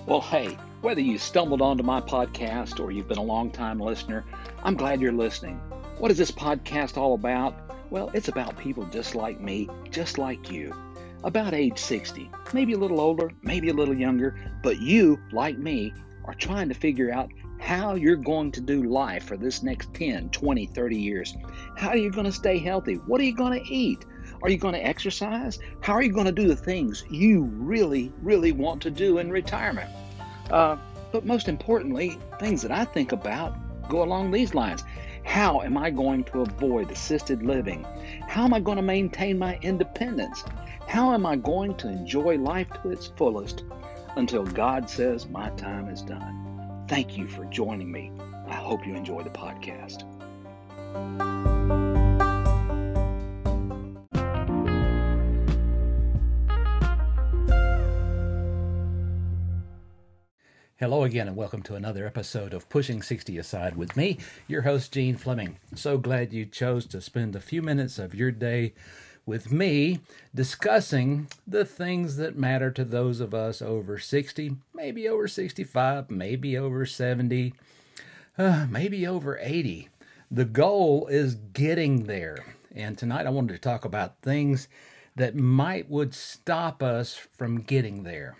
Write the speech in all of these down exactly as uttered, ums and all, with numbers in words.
Well, hey, whether you stumbled onto my podcast or you've been a long-time listener, I'm glad you're listening. What is this podcast all about? Well, it's about people just like me, just like you, about age sixty, maybe a little older, maybe a little younger, but you, like me, are trying to figure out how you're going to do life for this next ten, twenty, thirty years. How are you going to stay healthy? What are you going to eat? Are you going to exercise? How are you going to do the things you really, really want to do in retirement? Uh, but most importantly, things that I think about go along these lines. How am I going to avoid assisted living? How am I going to maintain my independence? How am I going to enjoy life to its fullest until God says my time is done? Thank you for joining me. I hope you enjoy the podcast. Hello again, and welcome to another episode of Pushing sixty Aside with me, your host, Gene Fleming. So glad you chose to spend a few minutes of your day with me discussing the things that matter to those of us over sixty, maybe over sixty-five, maybe over seventy, uh, maybe over eighty. The goal is getting there. And tonight I wanted to talk about things that might would stop us from getting there.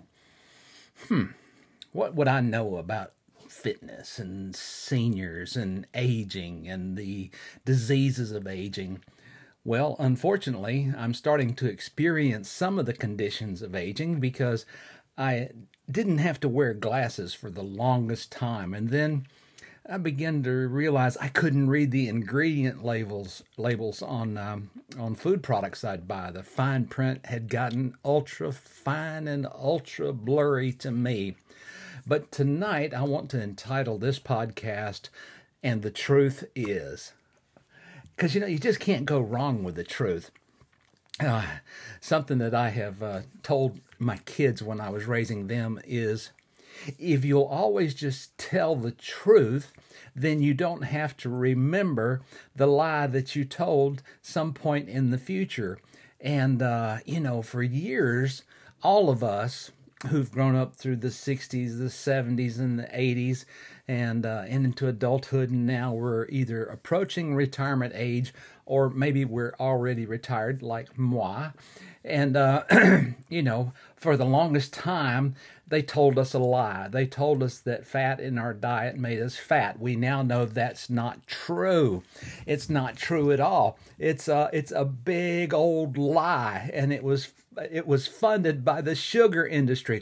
Hmm. What would I know about fitness and seniors and aging and the diseases of aging? Well, unfortunately, I'm starting to experience some of the conditions of aging because I didn't have to wear glasses for the longest time. And then I began to realize I couldn't read the ingredient labels labels on um, on food products I'd buy. The fine print had gotten ultra fine and ultra blurry to me. But tonight, I want to entitle this podcast, And the Truth Is. Because, you know, you just can't go wrong with the truth. Uh, something that I have uh, told my kids when I was raising them is, if you'll always just tell the truth, then you don't have to remember the lie that you told some point in the future. And, uh, you know, for years, all of us who've grown up through the sixties, the seventies, and the eighties, and uh, and into adulthood, and now we're either approaching retirement age, or maybe we're already retired, like moi. And, uh, you know, for the longest time, they told us a lie. They told us that fat in our diet made us fat. We now know that's not true. It's not true at all. It's a, it's a big old lie, and it was it was funded by the sugar industry.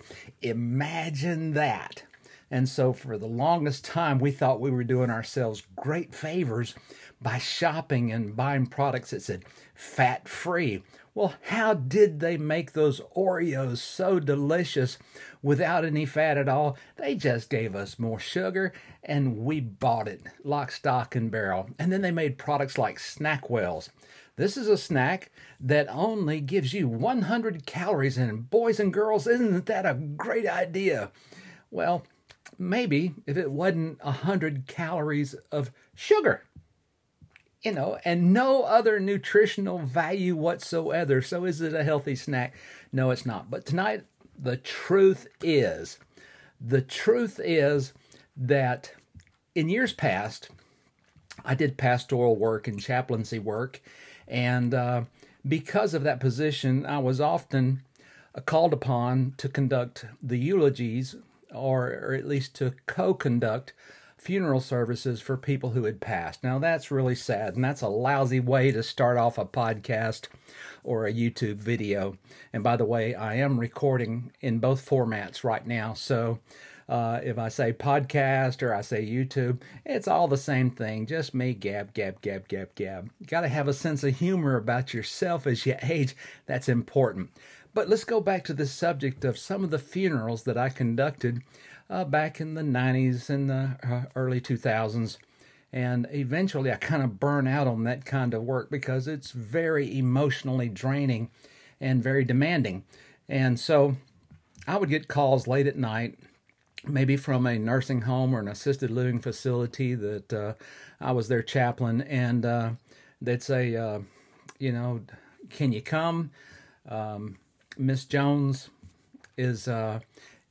Imagine that. And so for the longest time, we thought we were doing ourselves great favors by shopping and buying products that said fat-free. Well, how did they make those Oreos so delicious without any fat at all? They just gave us more sugar, and we bought it, lock, stock, and barrel. And then they made products like Snackwells. This is a snack that only gives you one hundred calories, and boys and girls, isn't that a great idea? Well, maybe if it wasn't one hundred calories of sugar. You know, and no other nutritional value whatsoever. So is it a healthy snack? No, it's not. But tonight, the truth is, the truth is that in years past, I did pastoral work and chaplaincy work. And uh, because of that position, I was often uh, called upon to conduct the eulogies, or, or at least to co-conduct funeral services for people who had passed. Now, that's really sad, and that's a lousy way to start off a podcast or a YouTube video. And by the way, I am recording in both formats right now, so uh, if I say podcast or I say YouTube, it's all the same thing, just me gab, gab, gab, gab, gab. You got to have a sense of humor about yourself as you age. That's important. But let's go back to the subject of some of the funerals that I conducted Uh, back in the nineties and the uh, early two thousands. And eventually I kind of burn out on that kind of work because it's very emotionally draining and very demanding. And so I would get calls late at night, maybe from a nursing home or an assisted living facility that uh, I was their chaplain, and uh, they'd say, uh, you know, can you come? Um, Miss Jones is uh,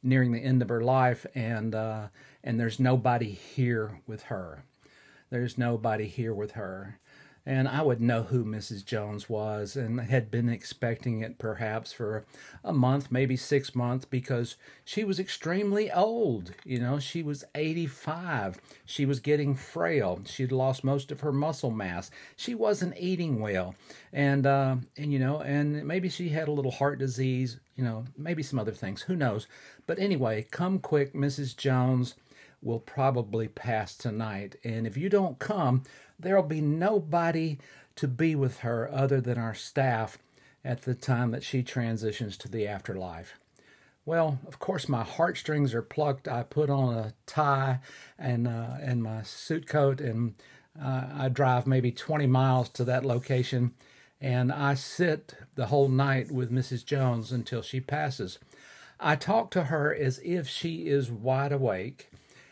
nearing the end of her life, and uh, and there's nobody here with her. There's nobody here with her. And I would know who Missus Jones was and had been expecting it perhaps for a month, maybe six months, because she was extremely old. You know, she was eighty-five. She was getting frail. She'd lost most of her muscle mass. She wasn't eating well. And, uh, and you know, and maybe she had a little heart disease, you know, maybe some other things. Who knows? But anyway, come quick, Missus Jones will probably pass tonight. And if you don't come, there'll be nobody to be with her other than our staff at the time that she transitions to the afterlife. Well, of course, my heartstrings are plucked. I put on a tie and uh, and my suit coat, and uh, I drive maybe twenty miles to that location, and I sit the whole night with Missus Jones until she passes. I talk to her as if she is wide awake,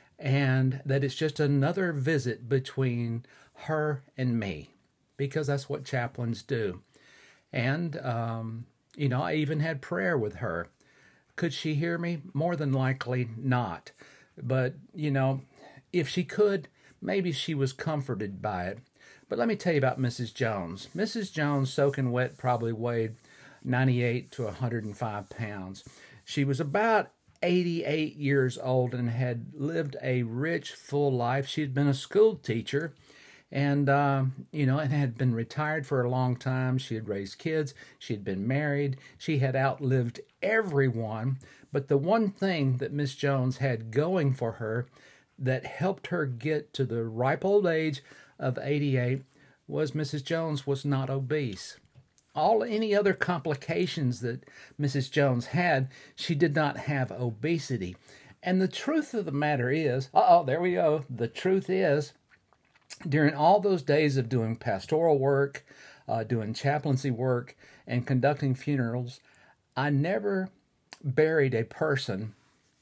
and that it's just another visit between her and me, because that's what chaplains do. And, um, you know, I even had prayer with her. Could she hear me? More than likely not. But, you know, if she could, maybe she was comforted by it. But let me tell you about Missus Jones. Missus Jones, soaking wet, probably weighed ninety-eight to one hundred five pounds. She was about eighty-eight years old and had lived a rich, full life. She had been a school teacher, and, uh, you know, and had been retired for a long time. She had raised kids. She had been married. She had outlived everyone. But the one thing that Miss Jones had going for her that helped her get to the ripe old age of eighty-eight was Missus Jones was not obese. All any other complications that Missus Jones had, she did not have obesity. And the truth of the matter is, uh-oh, there we go. The truth is, during all those days of doing pastoral work, uh, doing chaplaincy work, and conducting funerals, I never buried a person,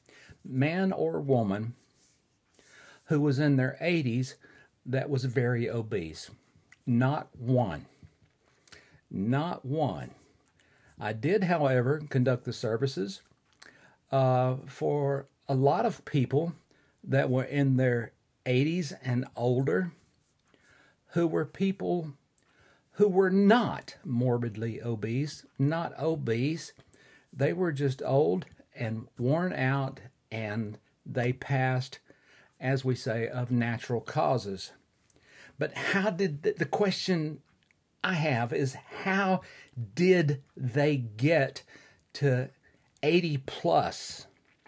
man or woman, who was in their eighties that was very obese. Not one. Not one. I did, however, conduct the services uh, for a lot of people that were in their eighties and older, who were people who were not morbidly obese, not obese. They were just old and worn out, and they passed, as we say, of natural causes. But how did the, the question I have is, how did they get to eighty plus?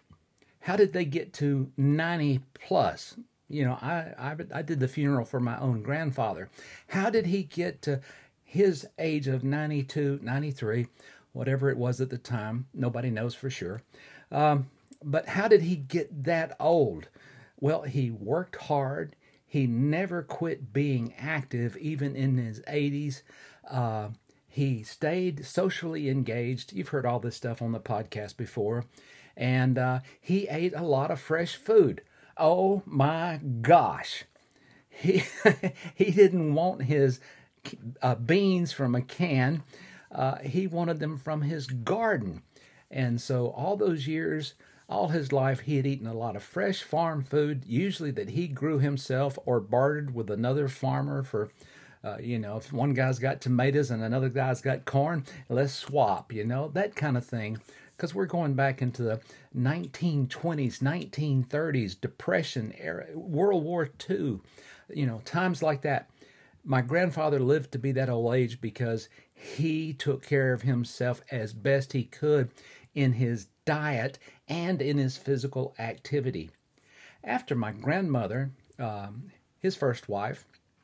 How did they get to ninety plus? You know, I, I, I did the funeral for my own grandfather. How did he get to his age of ninety-two, ninety-three, whatever it was at the time? Nobody knows for sure. Um, but how did he get that old? Well, he worked hard. He never quit being active, even in his eighties. Uh, he stayed socially engaged. You've heard all this stuff on the podcast before. And uh, he ate a lot of fresh food. Oh my gosh. He, he didn't want his uh, beans from a can. Uh, he wanted them from his garden. And so all those years, all his life, he had eaten a lot of fresh farm food, usually that he grew himself or bartered with another farmer for, uh, you know, if one guy's got tomatoes and another guy's got corn, let's swap, you know, that kind of thing. Because we're going back into the nineteen twenties, nineteen thirties, Depression era, World War Two, you know, times like that. My grandfather lived to be that old age because he took care of himself as best he could in his diet and in his physical activity. After my grandmother, um, his first wife,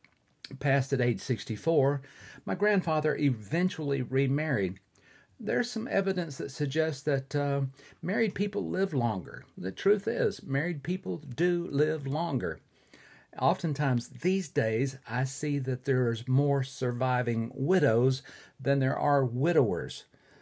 passed at age sixty-four, my grandfather eventually remarried. There's some evidence that suggests that uh, married people live longer. The truth is, married people do live longer. Oftentimes these days, I see that there's more surviving widows than there are widowers.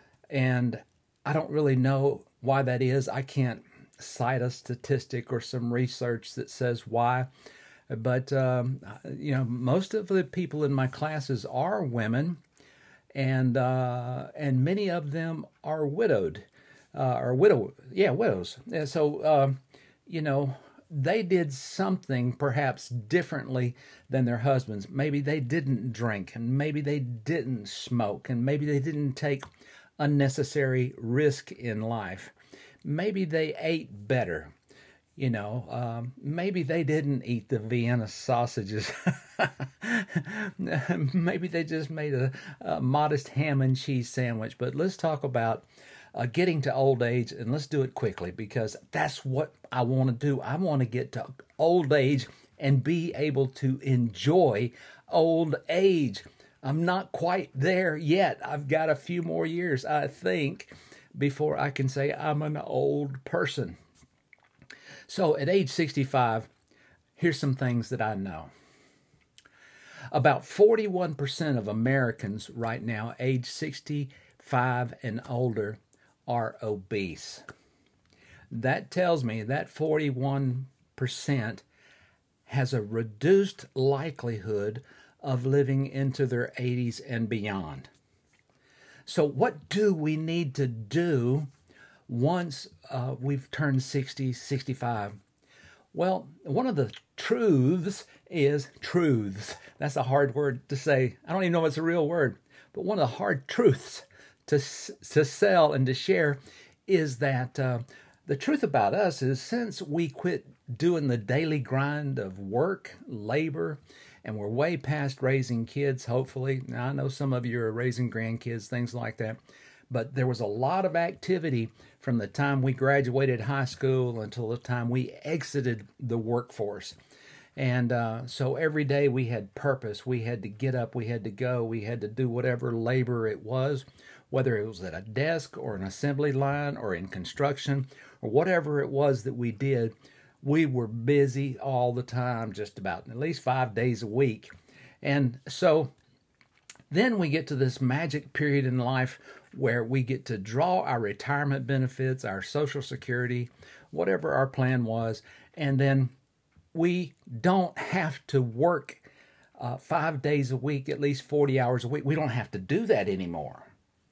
And I don't really know why that is. I can't cite a statistic or some research that says why. But, um, you know, most of the people in my classes are women, and uh, and many of them are widowed. uh, or widow, yeah, widows. And so, um, you know, they did something perhaps differently than their husbands. Maybe they didn't drink, and maybe they didn't smoke, and maybe they didn't take unnecessary risk in life. Maybe they ate better. You know, um, maybe they didn't eat the Vienna sausages. Maybe they just made a, a modest ham and cheese sandwich. But let's talk about uh, getting to old age, and let's do it quickly, because that's what I want to do. I want to get to old age and be able to enjoy old age. I'm not quite there yet. I've got a few more years, I think, before I can say I'm an old person. So at age sixty-five, here's some things that I know. About forty-one percent of Americans right now, age sixty-five and older, are obese. That tells me that forty-one percent has a reduced likelihood of living into their eighties and beyond. So what do we need to do once uh, we've turned sixty, sixty-five? Well, one of the truths is truths. That's a hard word to say. I don't even know if it's a real word. But one of the hard truths to, to sell and to share is that uh, the truth about us is, since we quit doing the daily grind of work, labor, and we're way past raising kids, hopefully. Now, I know some of you are raising grandkids, things like that. But there was a lot of activity from the time we graduated high school until the time we exited the workforce. And uh, so every day we had purpose. We had to get up, we had to go, we had to do whatever labor it was, whether it was at a desk or an assembly line or in construction or whatever it was that we did. We were busy all the time, just about at least five days a week. And so then we get to this magic period in life where we get to draw our retirement benefits, our Social Security, whatever our plan was, and then we don't have to work uh, five days a week, at least forty hours a week. We don't have to do that anymore.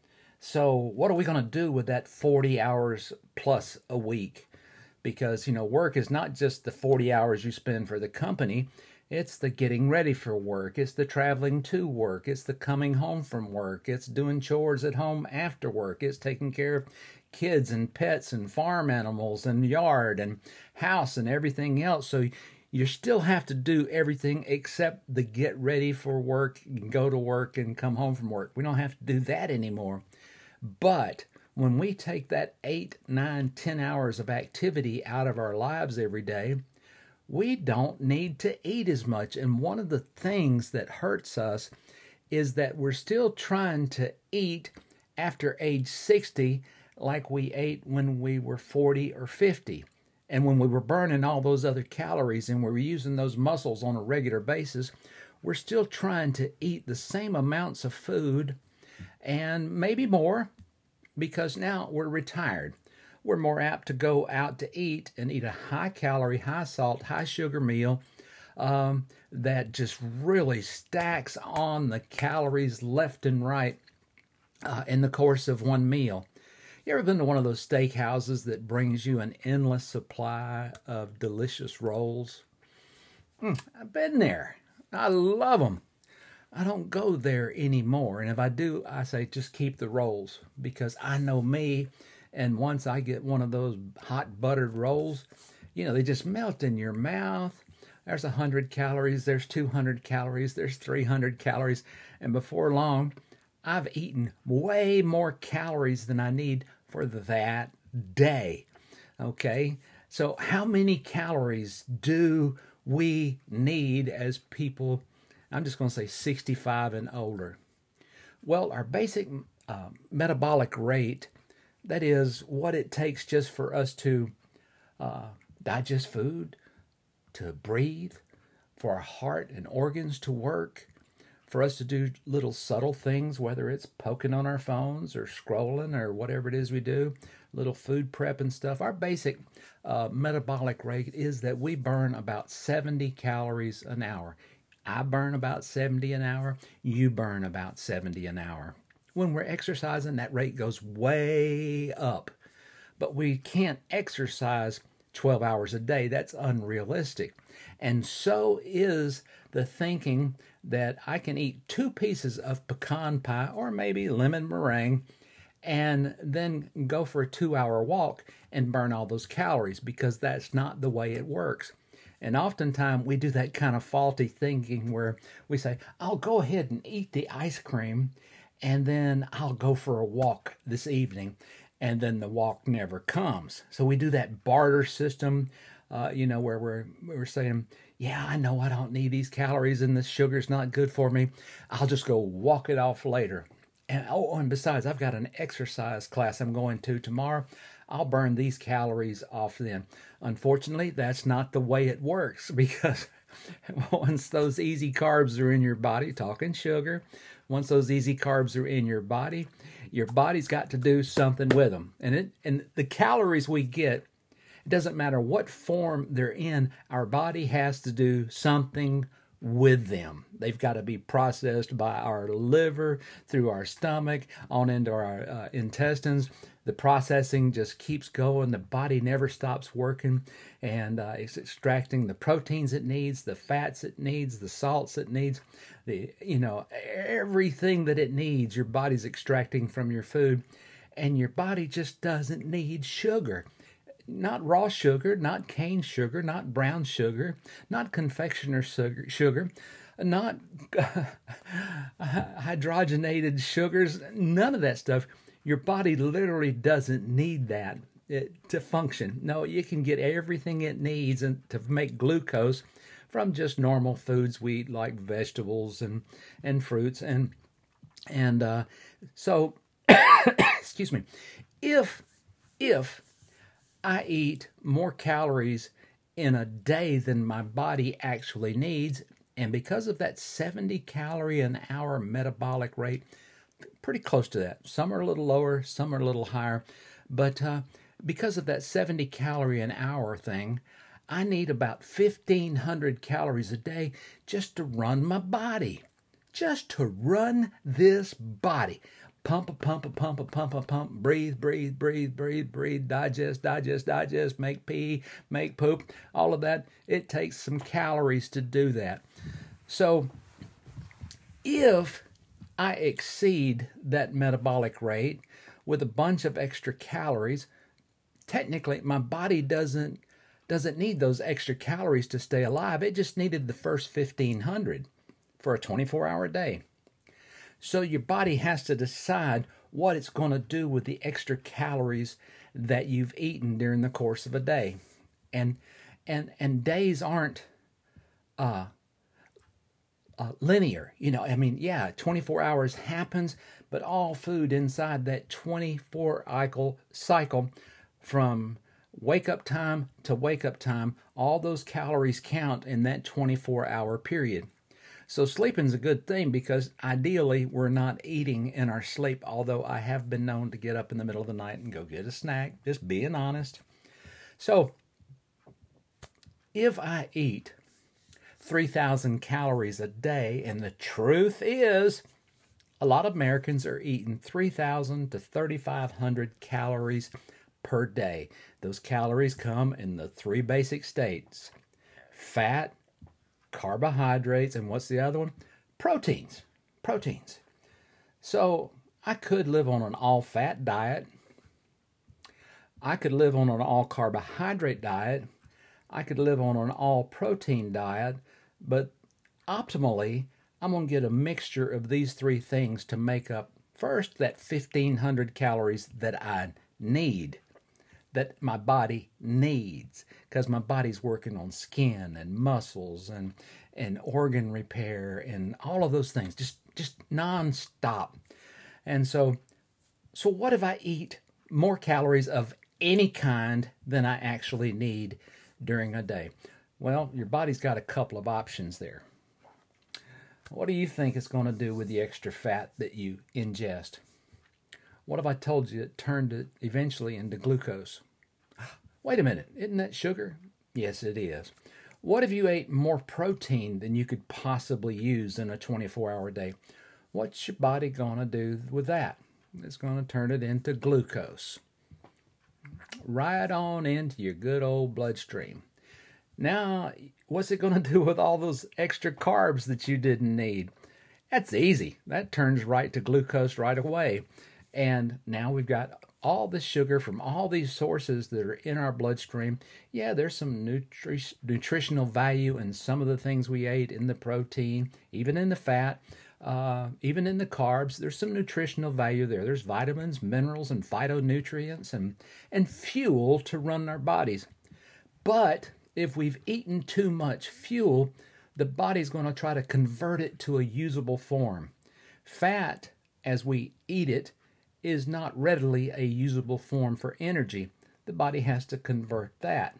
So what are we going to do with that forty hours plus a week? Because, you know, work is not just the forty hours you spend for the company. It's the getting ready for work. It's the traveling to work. It's the coming home from work. It's doing chores at home after work. It's taking care of kids and pets and farm animals and yard and house and everything else. So you still have to do everything except the get ready for work, go to work and come home from work. We don't have to do that anymore. But when we take that eight, nine, ten hours of activity out of our lives every day, we don't need to eat as much. And one of the things that hurts us is that we're still trying to eat after age sixty like we ate when we were forty or fifty. And when we were burning all those other calories and we were using those muscles on a regular basis, we're still trying to eat the same amounts of food and maybe more, because now we're retired. We're more apt to go out to eat and eat a high-calorie, high-salt, high-sugar meal um, that just really stacks on the calories left and right uh, in the course of one meal. You ever been to one of those steakhouses that brings you an endless supply of delicious rolls? Mm, I've been there. I love them. I don't go there anymore. And if I do, I say just keep the rolls, because I know me. And once I get one of those hot buttered rolls, you know, they just melt in your mouth. There's one hundred calories, there's two hundred calories, there's three hundred calories. And before long, I've eaten way more calories than I need for that day. Okay? So how many calories do we need as people, I'm just going to say sixty-five and older? Well, our basic uh, metabolic rate, that is what it takes just for us to uh, digest food, to breathe, for our heart and organs to work, for us to do little subtle things, whether it's poking on our phones or scrolling or whatever it is we do, little food prep and stuff. Our basic uh, metabolic rate is that we burn about seventy calories an hour. I burn about seventy an hour. You burn about seventy an hour. When we're exercising, that rate goes way up. but we can't exercise twelve hours a day. That's unrealistic. And so is the thinking that I can eat two pieces of pecan pie or maybe lemon meringue and then go for a two-hour walk and burn all those calories, because that's not the way it works. And oftentimes we do that kind of faulty thinking where we say, I'll go ahead and eat the ice cream and then I'll go for a walk this evening, and then the walk never comes. So we do that barter system, uh, you know, where we're, we're saying, yeah, I know I don't need these calories and this sugar's not good for me. I'll just go walk it off later. And oh, and besides, I've got an exercise class I'm going to tomorrow. I'll burn these calories off then. Unfortunately, that's not the way it works, because once those easy carbs are in your body, talking sugar, once those easy carbs are in your body, your body's got to do something with them. And it and the calories we get, it doesn't matter what form they're in, our body has to do something with them. They've got to be processed by our liver, through our stomach, on into our uh, intestines. The processing just keeps going. The body never stops working, and uh, it's extracting the proteins it needs, the fats it needs, the salts it needs, the you know everything that it needs. Your body's extracting from your food, and your body just doesn't need sugar. Not raw sugar, not cane sugar, not brown sugar, not confectioner sugar, sugar not uh, hydrogenated sugars, none of that stuff. Your body literally doesn't need that it, to function. No, you can get everything it needs and to make glucose from just normal foods we eat, like vegetables and, and fruits. And, and uh, so, excuse me, if, if, I eat more calories in a day than my body actually needs, and because of that seventy calorie an hour metabolic rate, pretty close to that. Some are a little lower, some are a little higher, but uh, because of that seventy calorie an hour thing, I need about fifteen hundred calories a day just to run my body, just to run this body. Pump, a pump, a pump, a pump, a pump, breathe, breathe, breathe, breathe, breathe, digest, digest, digest, make pee, make poop, all of that. It takes some calories to do that. So if I exceed that metabolic rate with a bunch of extra calories, technically my body doesn't doesn't need those extra calories to stay alive. It just needed the first fifteen hundred for a twenty-four hour day. So your body has to decide what it's going to do with the extra calories that you've eaten during the course of a day. And and and days aren't uh, uh, linear. You know, I mean, yeah, twenty-four hours happens, but all food inside that twenty-four cycle from wake up time to wake up time, all those calories count in that twenty-four hour period. So sleeping's a good thing, because ideally we're not eating in our sleep, although I have been known to get up in the middle of the night and go get a snack, just being honest. So if I eat three thousand calories a day, and the truth is a lot of Americans are eating three thousand to thirty-five hundred calories per day. Those calories come in the three basic states: fat, carbohydrates, and what's the other one? Proteins. Proteins. So I could live on an all-fat diet. I could live on an all-carbohydrate diet. I could live on an all-protein diet. But optimally, I'm going to get a mixture of these three things to make up, first, that fifteen hundred calories that I need, that my body needs, because my body's working on skin and muscles and and organ repair and all of those things, just just nonstop. And so, so what if I eat more calories of any kind than I actually need during a day? Well, your body's got a couple of options there. What do you think it's going to do with the extra fat that you ingest? What if I told you it turned it eventually into glucose? Wait a minute, isn't that sugar? Yes, it is. What if you ate more protein than you could possibly use in a twenty-four hour day? What's your body going to do with that? It's going to turn it into glucose. right on into your good old bloodstream. Now, what's it going to do with all those extra carbs that you didn't need? That's easy. That turns right to glucose right away. And now we've got all the sugar from all these sources that are in our bloodstream. Yeah, there's some nutri- nutritional value in some of the things we ate, in the protein, even in the fat, uh, even in the carbs. There's some nutritional value there. There's vitamins, minerals, and phytonutrients and, and fuel to run our bodies. But if we've eaten too much fuel, the body's going to try to convert it to a usable form. Fat, as we eat it, is not readily a usable form for energy. The body has to convert that.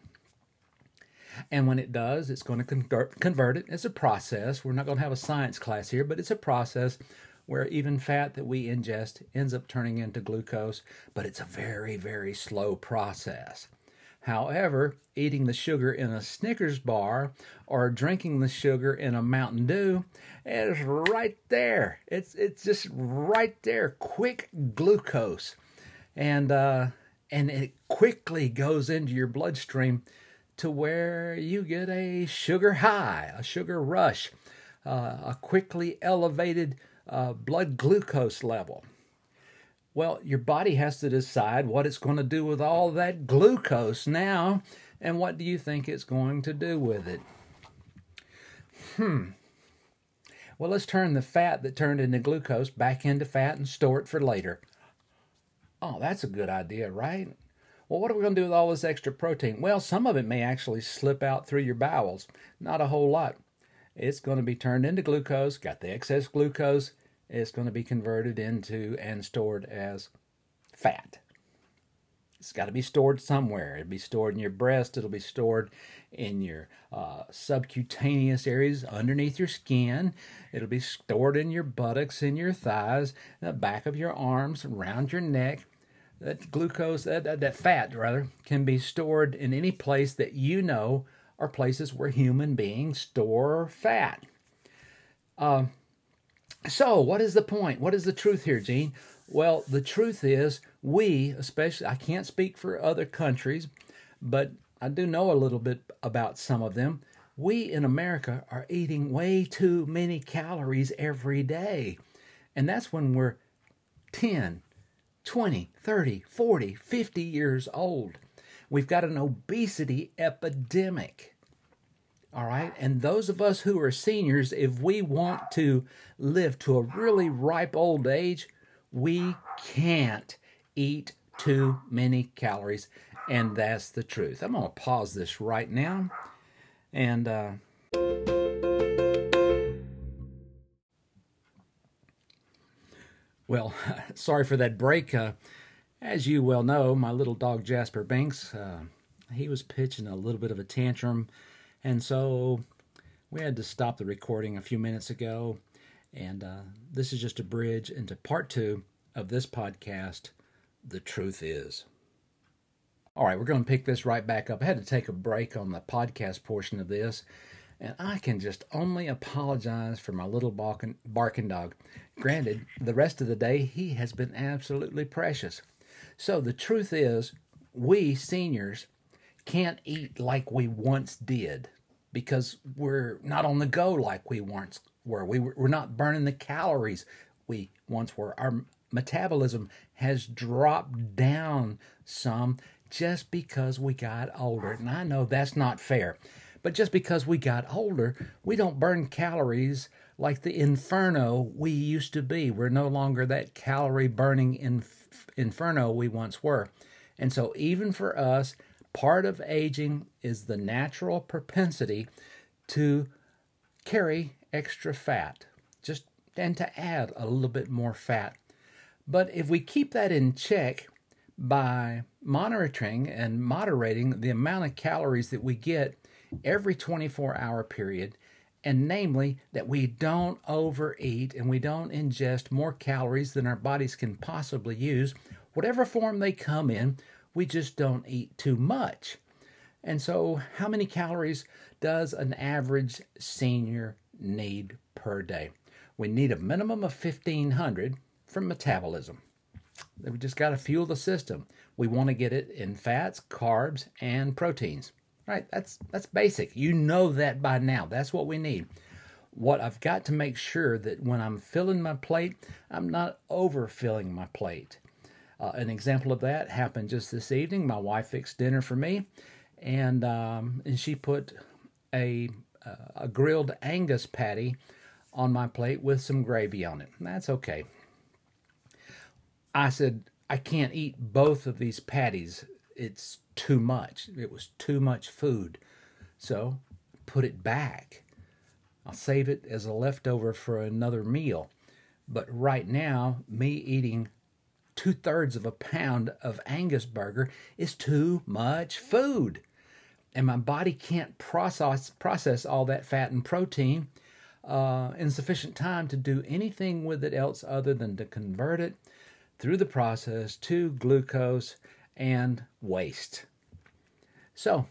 And when it does, it's going to convert, convert it. It's a process. We're not going to have a science class here, but it's a process where even fat that we ingest ends up turning into glucose, but it's a very, very slow process. However, eating the sugar in a Snickers bar or drinking the sugar in a Mountain Dew is right there. It's it's just right there, quick glucose, and uh, and it quickly goes into your bloodstream to where you get a sugar high, a sugar rush, uh, a quickly elevated uh, blood glucose level. Well, your body has to decide what it's going to do with all that glucose now, and what do you think it's going to do with it? Hmm. Well, let's turn the fat that turned into glucose back into fat and store it for later. Oh, that's a good idea, right? Well, what are we going to do with all this extra protein? Well, some of it may actually slip out through your bowels. Not a whole lot. It's going to be turned into glucose, got the excess glucose. It's going to be converted into and stored as fat. It's got to be stored somewhere. It'll be stored in your breast. It'll be stored in your uh, subcutaneous areas underneath your skin. It'll be stored in your buttocks, in your thighs, the back of your arms, around your neck. That glucose, that, that, that fat rather, can be stored in any place that you know are places where human beings store fat. Uh, So, what is the point? What is the truth here, Gene? Well, the truth is, we, especially, I can't speak for other countries, but I do know a little bit about some of them. We in America are eating way too many calories every day. And that's when we're ten, twenty, thirty, forty, fifty years old. We've got an obesity epidemic. All right. And those of us who are seniors, if we want to live to a really ripe old age, we can't eat too many calories. And that's the truth. I'm going to pause this right now. And, uh, well, sorry for that break. Uh, as you well know, my little dog Jasper Banks, uh, he was pitching a little bit of a tantrum. And so we had to stop the recording a few minutes ago. And uh, this is just a bridge into part two of this podcast, The Truth Is. All right, we're going to pick this right back up. I had to take a break on the podcast portion of this. And I can just only apologize for my little barking, barking dog. Granted, the rest of the day, he has been absolutely precious. So the truth is, we seniors can't eat like we once did because we're not on the go like we once were. We, we're not burning the calories we once were. Our metabolism has dropped down some just because we got older. And I know that's not fair, but just because we got older, we don't burn calories like the inferno we used to be. We're no longer that calorie burning inf- inferno we once were. And so even for us, part of aging is the natural propensity to carry extra fat, just and to add a little bit more fat. But if we keep that in check by monitoring and moderating the amount of calories that we get every twenty-four hour period, and namely that we don't overeat and we don't ingest more calories than our bodies can possibly use, whatever form they come in, we just don't eat too much. And so how many calories does an average senior need per day? We need a minimum of fifteen hundred from metabolism. We just got to fuel the system. We want to get it in fats, carbs, and proteins. Right? That's that's basic. You know that by now. That's what we need. What I've got to make sure that when I'm filling my plate, I'm not overfilling my plate. Uh, an example of that happened just this evening. My wife fixed dinner for me, and um, and she put a uh, a grilled Angus patty on my plate with some gravy on it. That's okay. I said, I can't eat both of these patties. It's too much. It was too much food. So put it back. I'll save it as a leftover for another meal. But right now, me eating two-thirds of a pound of Angus burger is too much food. And my body can't process process all that fat and protein uh, in sufficient time to do anything with it else other than to convert it through the process to glucose and waste. So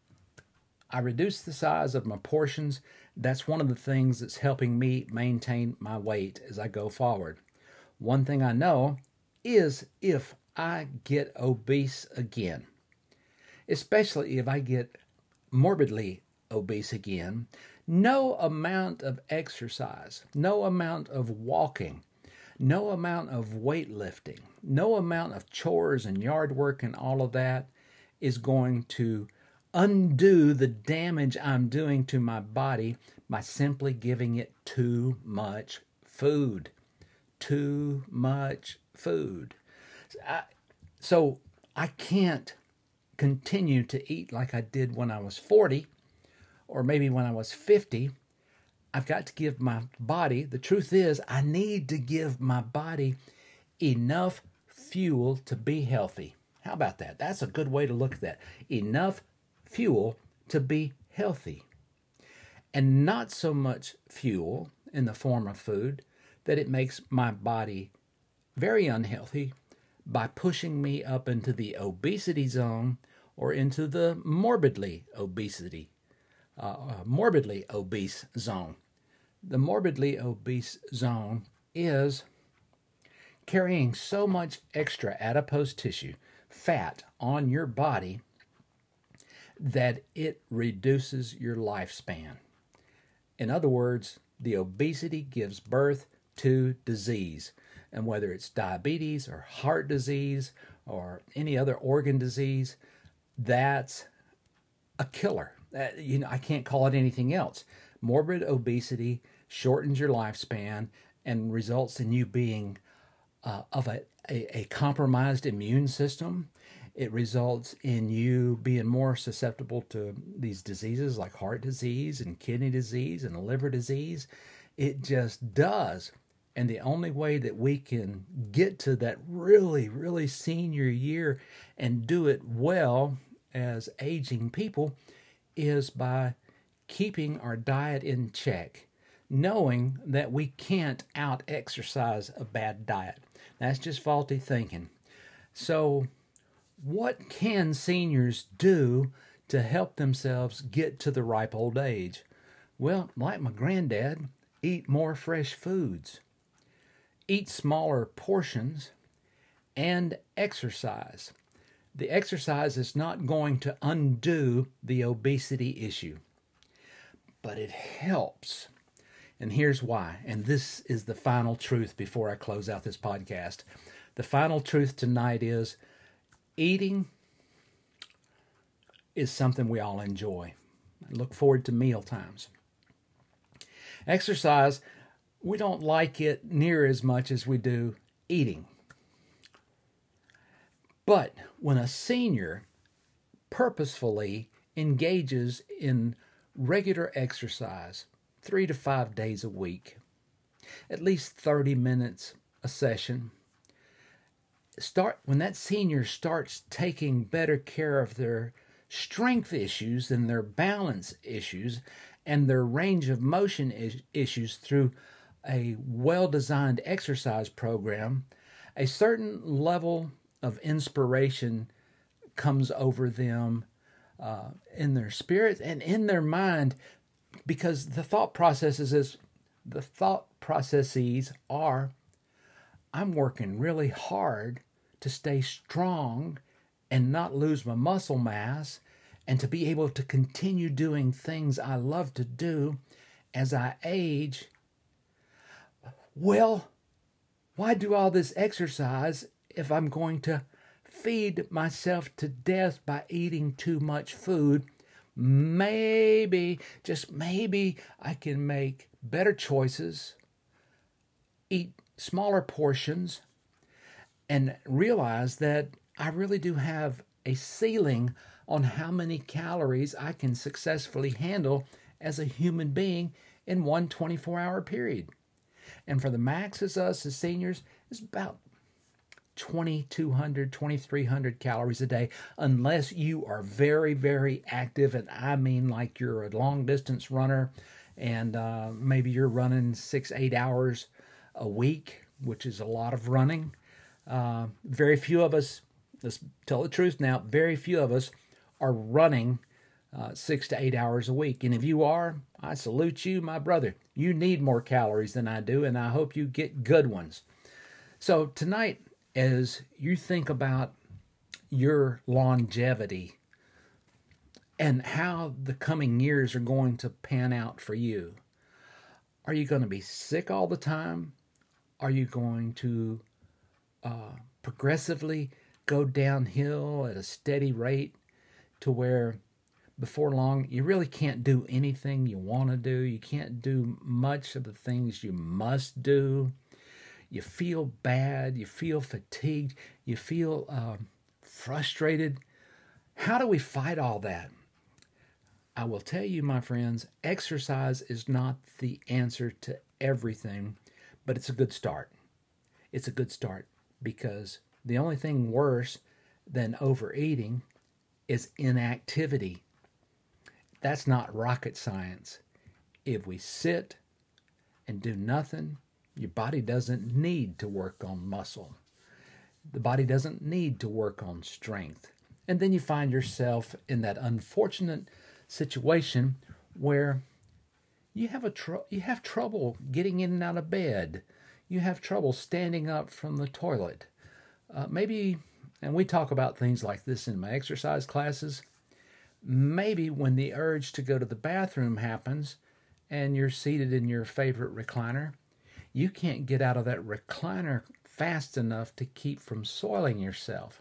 I reduced the size of my portions. That's one of the things that's helping me maintain my weight as I go forward. One thing I know is if I get obese again, especially if I get morbidly obese again, no amount of exercise, no amount of walking, no amount of weightlifting, no amount of chores and yard work and all of that is going to undo the damage I'm doing to my body by simply giving it too much food. Too much food. I, so I can't continue to eat like I did when I was forty or maybe when I was fifty. I've got to give my body, the truth is, I need to give my body enough fuel to be healthy. How about that? That's a good way to look at that. Enough fuel to be healthy. And not so much fuel in the form of food that it makes my body very unhealthy by pushing me up into the obesity zone or into the morbidly obesity, uh, morbidly obese zone. The morbidly obese zone is carrying so much extra adipose tissue, fat on your body, that it reduces your lifespan. In other words, the obesity gives birth to disease. And whether it's diabetes or heart disease or any other organ disease, that's a killer. Uh, you know, I can't call it anything else. Morbid obesity shortens your lifespan and results in you being uh, of a, a, a compromised immune system. It results in you being more susceptible to these diseases like heart disease and kidney disease and liver disease. It just does. And the only way that we can get to that really, really senior year and do it well as aging people is by keeping our diet in check, knowing that we can't out-exercise a bad diet. That's just faulty thinking. So what can seniors do to help themselves get to the ripe old age? Well, like my granddad, eat more fresh foods, eat smaller portions, and exercise. The exercise is not going to undo the obesity issue, but it helps. And here's why. And this is the final truth before I close out this podcast. The final truth tonight is eating is something we all enjoy. I look forward to meal times. Exercise, we don't like it near as much as we do eating. But when a senior purposefully engages in regular exercise, three to five days a week, at least thirty minutes a session, start when that senior starts taking better care of their strength issues and their balance issues and their range of motion is- issues through a well-designed exercise program, a certain level of inspiration comes over them uh, in their spirit and in their mind, because the thought processes is the thought processes are, I'm working really hard to stay strong and not lose my muscle mass and to be able to continue doing things I love to do as I age. Well, why do all this exercise if I'm going to feed myself to death by eating too much food? Maybe, just maybe, I can make better choices, eat smaller portions, and realize that I really do have a ceiling on how many calories I can successfully handle as a human being in one twenty-four hour period. And for the max as us as seniors, it's about twenty-two hundred, twenty-three hundred calories a day, unless you are very, very active. And I mean like you're a long distance runner and uh, maybe you're running six, eight hours a week, which is a lot of running. Uh, very few of us, let's tell the truth now, very few of us are running uh, six to eight hours a week. And if you are, I salute you, my brother. You need more calories than I do, and I hope you get good ones. So tonight, as you think about your longevity and how the coming years are going to pan out for you, are you going to be sick all the time? Are you going to uh, progressively go downhill at a steady rate to where before long you really can't do anything you want to do? You can't do much of the things you must do. You feel bad. You feel fatigued. You feel um, frustrated. How do we fight all that? I will tell you, my friends, exercise is not the answer to everything, but it's a good start. It's a good start because the only thing worse than overeating is inactivity. That's not rocket science. If we sit and do nothing, your body doesn't need to work on muscle. The body doesn't need to work on strength. And then you find yourself in that unfortunate situation where you have a tr- you have trouble getting in and out of bed. You have trouble standing up from the toilet. Uh, maybe, and we talk about things like this in my exercise classes, maybe when the urge to go to the bathroom happens and you're seated in your favorite recliner, you can't get out of that recliner fast enough to keep from soiling yourself.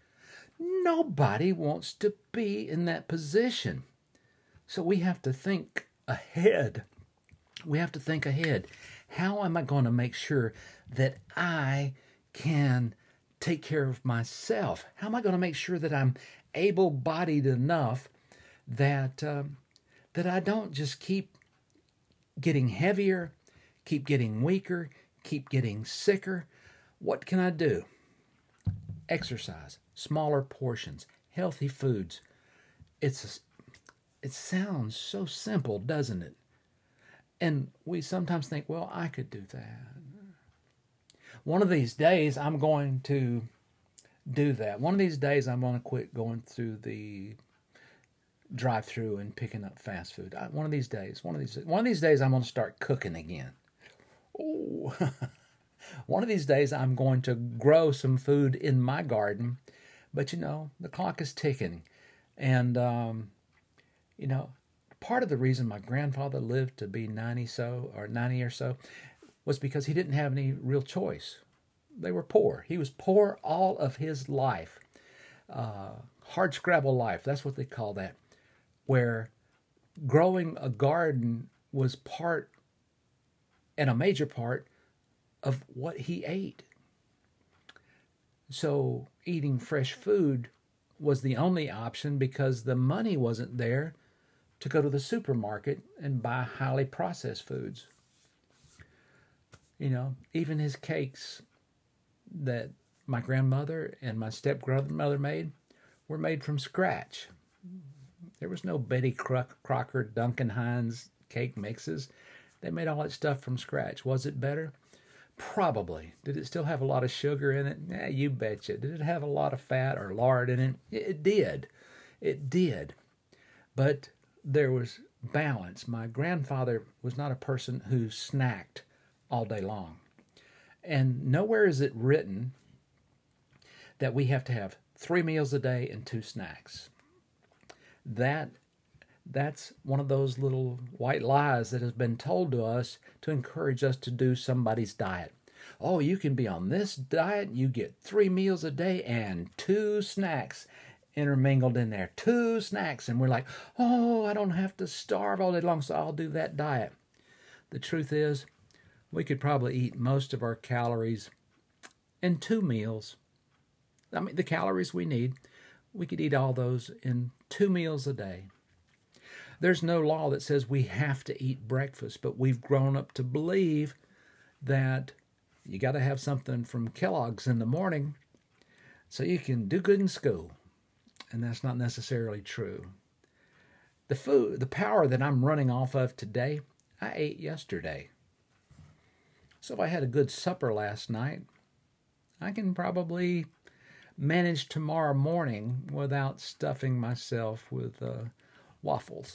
Nobody wants to be in that position. So we have to think ahead. We have to think ahead. How am I going to make sure that I can take care of myself? How am I going to make sure that I'm able-bodied enough that um, that I don't just keep getting heavier, keep getting weaker, keep getting sicker? What can I do? Exercise, smaller portions, healthy foods. It's it sounds so simple, doesn't it? And we sometimes think, well, I could do that. One of these days, I'm going to do that. One of these days, I'm going to quit going through the drive-through and picking up fast food. I, one of these days, one of these, one of these days, I'm going to start cooking again. Oh, one of these days, I'm going to grow some food in my garden. But you know, the clock is ticking, and um, you know, part of the reason my grandfather lived to be ninety so or ninety or so was because he didn't have any real choice. They were poor. He was poor all of his life. Uh, hard scrabble life, that's what they call that, where growing a garden was part and a major part of what he ate. So eating fresh food was the only option because the money wasn't there to go to the supermarket and buy highly processed foods. You know, even his cakes that my grandmother and my step-grandmother made were made from scratch. There was no Betty Crocker, Duncan Hines cake mixes. They made all that stuff from scratch. Was it better? Probably. Did it still have a lot of sugar in it? Yeah, you betcha. Did it have a lot of fat or lard in it? It did. It did. But there was balance. My grandfather was not a person who snacked all day long. And nowhere is it written that we have to have three meals a day and two snacks. That that's one of those little white lies that has been told to us to encourage us to do somebody's diet. Oh, you can be on this diet, you get three meals a day and two snacks intermingled in there. Two snacks. And we're like, oh, I don't have to starve all day long, so I'll do that diet. The truth is, we could probably eat most of our calories in two meals. I mean, the calories we need, we could eat all those in two meals a day. There's no law that says we have to eat breakfast, but we've grown up to believe that you got to have something from Kellogg's in the morning so you can do good in school. And that's not necessarily true. The food, the power that I'm running off of today, I ate yesterday. So if I had a good supper last night, I can probably manage tomorrow morning without stuffing myself with uh, waffles.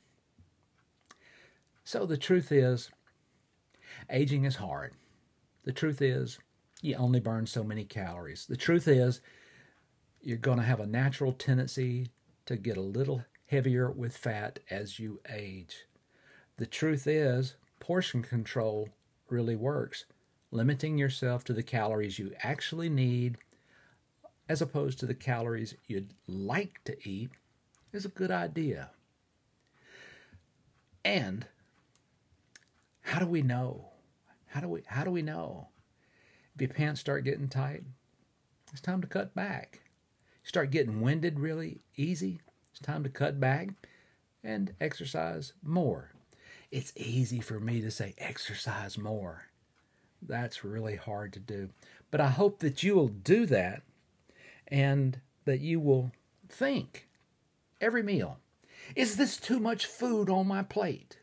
So the truth is, aging is hard. The truth is, you only burn so many calories. The truth is, you're going to have a natural tendency to get a little heavier with fat as you age. The truth is, portion control really works. Limiting yourself to the calories you actually need as opposed to the calories you'd like to eat is a good idea. And how do we know? How do we how do we know? If your pants start getting tight, it's time to cut back. You start getting winded really easy, it's time to cut back and exercise more. It's easy for me to say exercise more. That's really hard to do. But I hope that you will do that and that you will think every meal, is this too much food on my plate?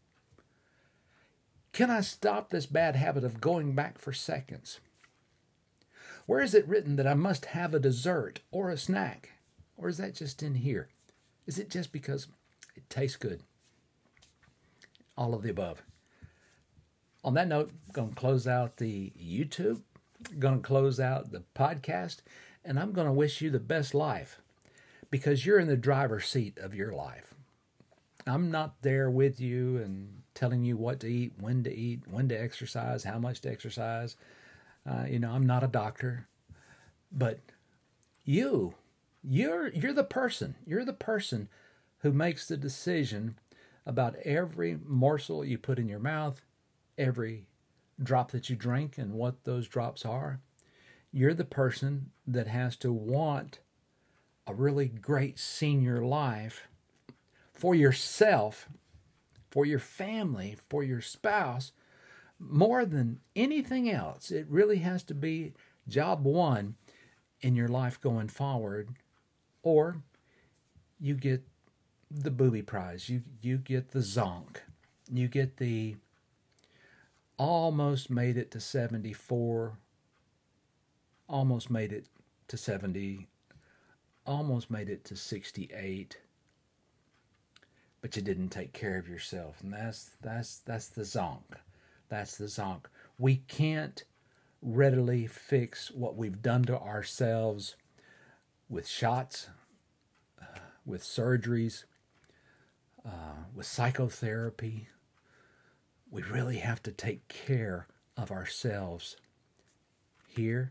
Can I stop this bad habit of going back for seconds? Where is it written that I must have a dessert or a snack? Or is that just in here? Is it just because it tastes good? All of the above. On that note, I'm going to close out the YouTube, I'm going to close out the podcast, and I'm going to wish you the best life because you're in the driver's seat of your life. I'm not there with you and telling you what to eat, when to eat, when to exercise, how much to exercise. Uh, you know, I'm not a doctor, but you, you're you're the person. You're the person who makes the decision about every morsel you put in your mouth, every drop that you drink and what those drops are. You're the person that has to want a really great senior life for yourself, for your family, for your spouse, more than anything else. It really has to be job one in your life going forward, or you get the booby prize. You you get the zonk. You get the almost made it to seventy-four, almost made it to seventy, almost made it to sixty-eight, but you didn't take care of yourself. And that's that's that's the zonk. That's the zonk. We can't readily fix what we've done to ourselves with shots, uh, with surgeries, uh, with psychotherapy. We really have to take care of ourselves here,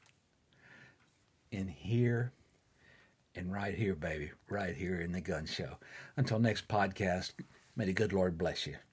in here, and right here, baby, right here in the Gun Show. Until next podcast, may the good Lord bless you.